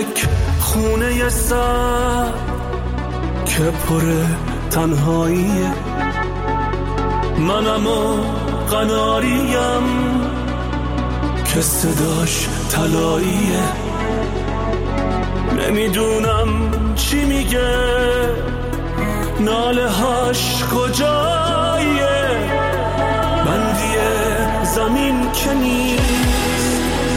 یک خونه سر که پر تنهاییه، منم و قناریم که صداش طلاییه. نمیدونم چی میگه، ناله هاش کجاییه، بندی زمین که نیست،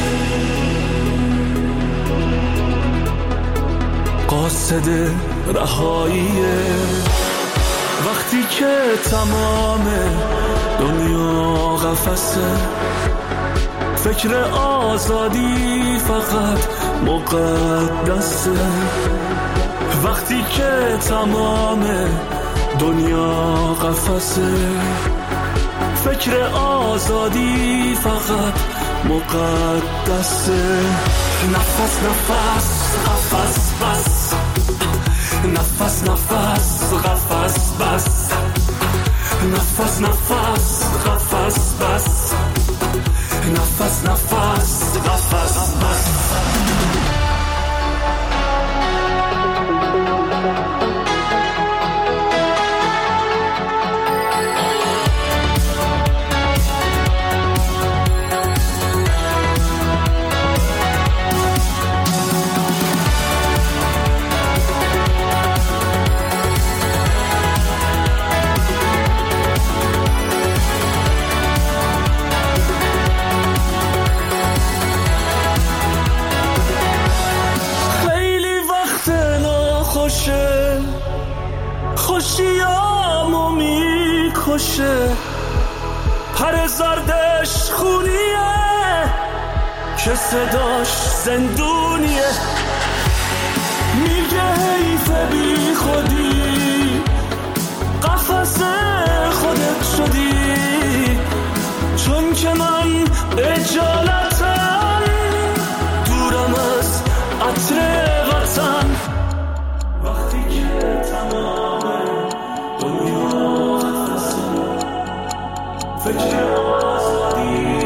قاصد رهاییه. وقتی که تمام دنیا قفسه، فکر آزادی فقط مقدسه. وقتی که تمام دنیا قفسه، فکر آزادی فقط مقدسه. نفس نفس قفس بس، نفس نفس قفس بس، نفس نفس قفس بس، نفس نفس قفس بس. خوشیامو میکشه، پر زردش خونیه که صداش زندونیه. میگه حیف بی خودی، قفس خودت شدی، چون که من اجالتم، دورم از عطر وطن. وقتی که تمام دنیا قفسه، فکر آزادی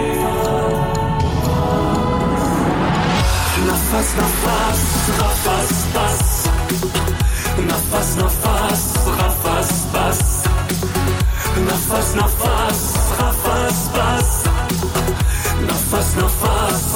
نفس نفس قفس بس، نفس نفس قفس بس، نفس نفس قفس بس، نفس نفس.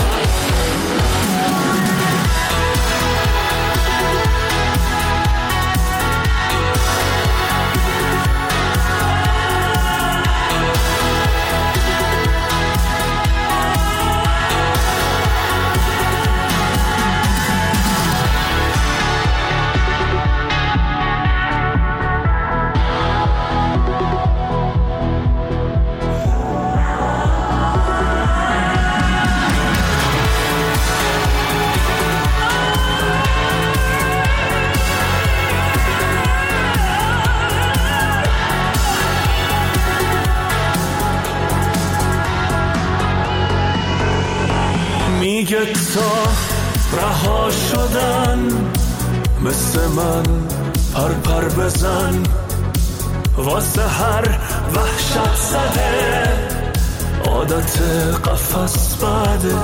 میگه تا رها شدن مثل من پر بزن، واسه هر وحشت زده عادت قفس بده.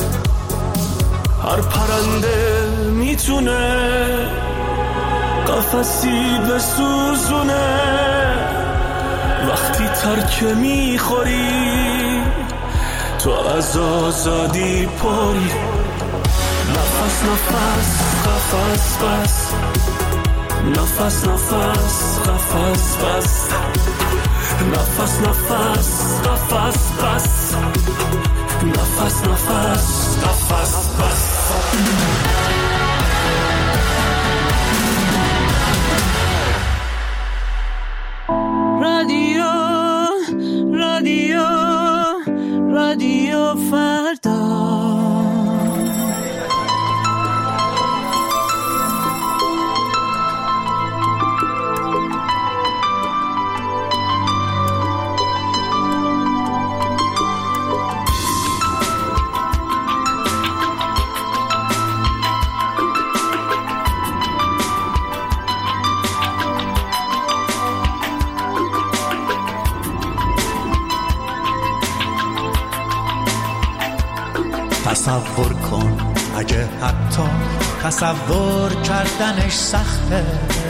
هر پرنده میتونه قفسی بسوزونه، وقتی ترکه میخوری تو از آزادی پری. نفس نفس قفس بس، نفس نفس قفس بس، نفس نفس قفس بس، نفس نفس قفس بس. رادیو رادیو رادیو فردا. تصور کن اگه حتی تصور کردنش سخته،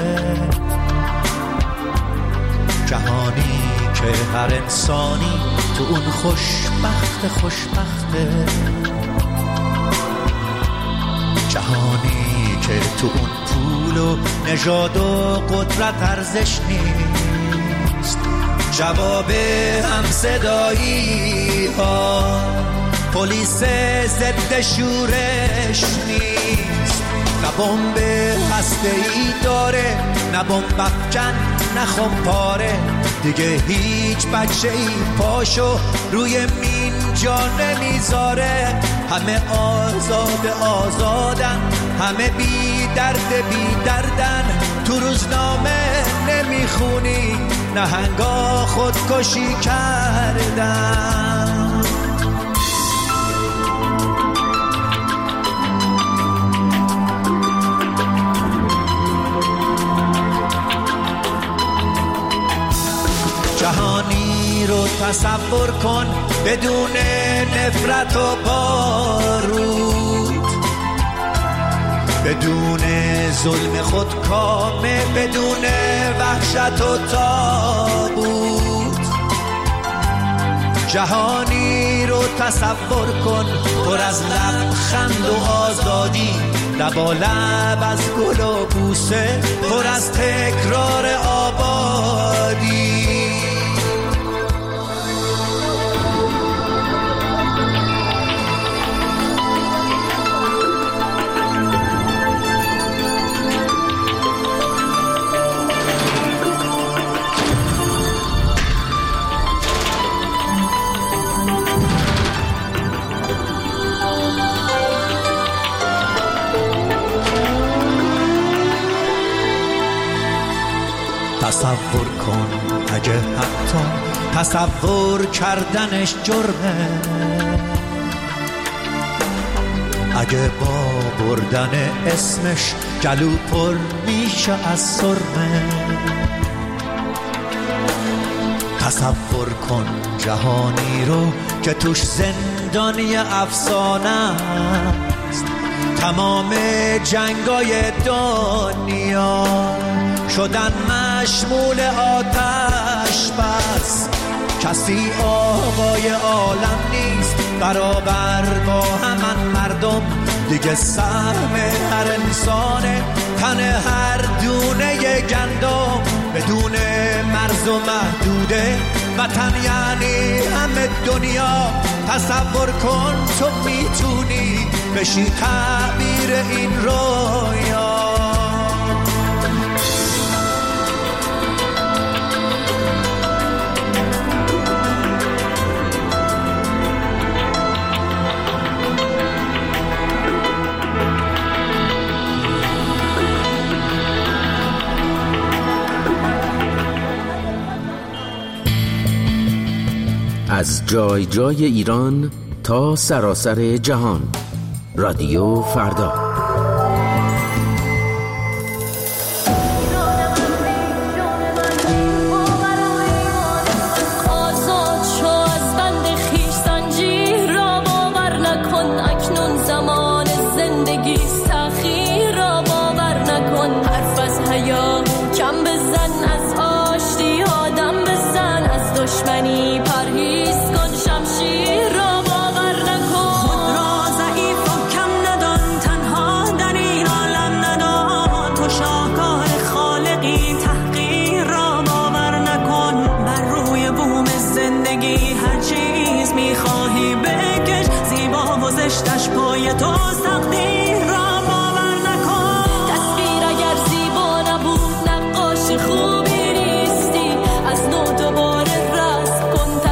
جهانی که هر انسانی تو اون خوشبخته، جهانی که تو اون پول و نژاد و قدرت ارزش نیست، جواب هم صدایی ها پلیس ضد شورش نیست، نه بمب هسته‌ای داره، نه بمب افکن، نه خمپاره، دیگه هیچ بچه‌ای پاشو روی مین جا نمیذاره، همه آزادن، همه بی دردن، تو روزنامه نمیخونی نهنگا خودکشی کردن. جهانی رو تصور کن بدون نفرت و بارود، بدون ظلم خودکامه، بدون وحشت و تابوت. جهانی رو تصور کن پر از لبخند و آزادی، لبالب از گل و بوسه، پر از تکرار آبادی. تصور کن اگه حتی تصور کردنش جرمه، اگه با بردن اسمش گلو پر میشه از سرمه. تصور کن جهانی رو که توش زندانی افسانه است، تمام جنگای دنیا شدن مشمول آتش بس، کسی آقای عالم نیست برابر با همان مردم، دیگه سهم هر انسانه تن هر دونه گندم، بدون مرز و محدوده وطن یعنی همه دنیا. تصور کن تو میتونی بشی تعبیر این رویا. از جای جای ایران تا سراسر جهان، رادیو فردا. دشتش پای تو تقدیر را باور نکن. تصویر اگر زیبا نبود نقاش خوبی نیستی، از نو دوباره رسم کن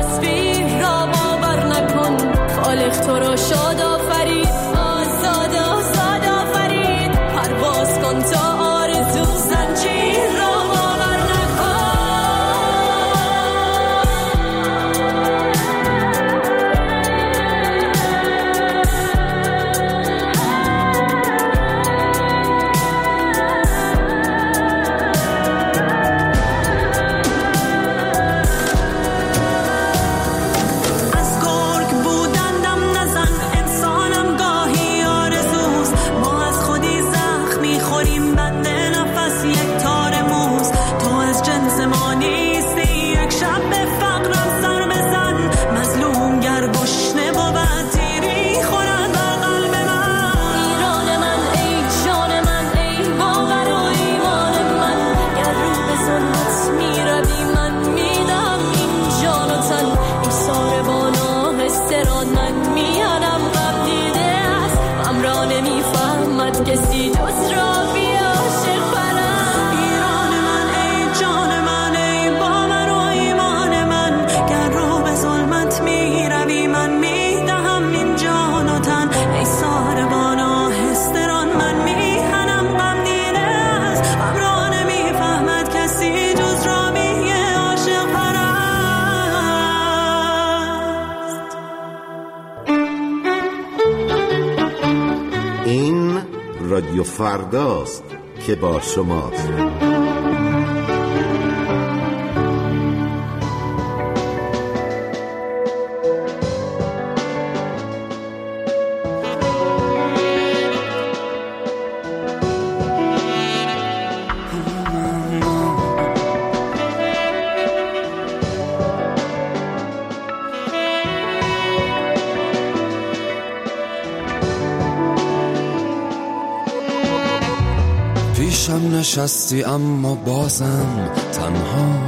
رادیو فرداست که با شماست. پیشم نشستی اما بازم تنها،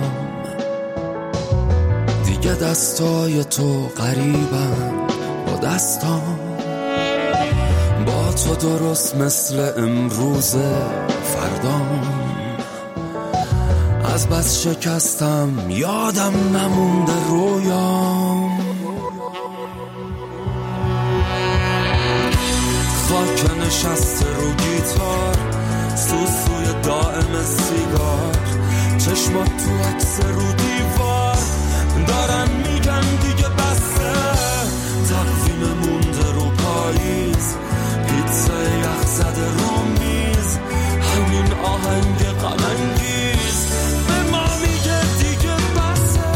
دیگه دستای تو قریبن با دستام، با تو درست مثل امروز فردام، از بس شکستم یادم نمونده رویام، خاک نشسته رو گیتار، سوسوی دائم سیگار، چشمات تو عکس رو دیوار، دارن میگن دیگه بسه، تقویم مونده رو پاییز، پیتزا یخ زده رو میز، همین آهنگ غم انگیز به ما میگه دیگه بسه.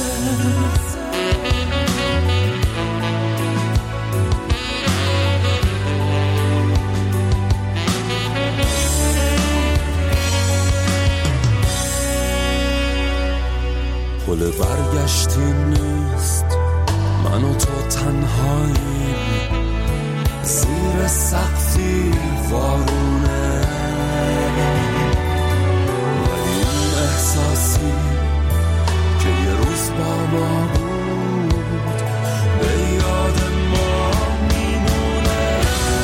پل برگشتی نیست، من و تو تنهاییم، زیر سقفی وارونه، ولی این احساسی که یه روز با ما بود به یاد ما میمونه.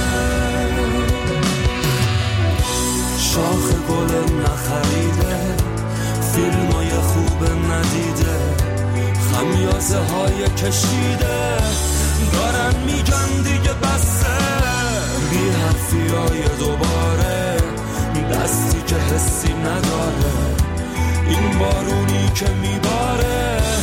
شاخ گل نخریده، فیلمای خوب ندیده، خمیازه های کشیده، دارن میگن دیگه بسه، بی حرفی های دوباره، دستی که حسی نداره، این بارونی که میباره